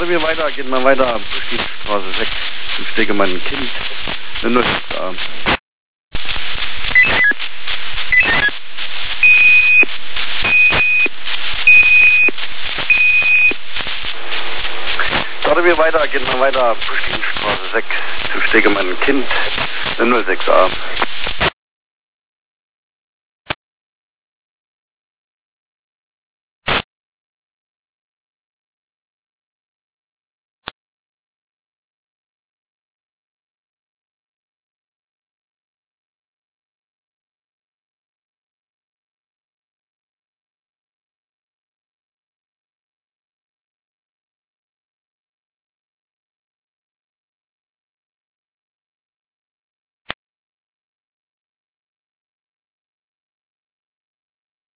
Starten wir weiter, geht mal weiter. Straße 6, im Stegemann Kind, eine 06a. Starten wir weiter, geht mal weiter. Straße 6, im Stegemann Kind, eine 06a.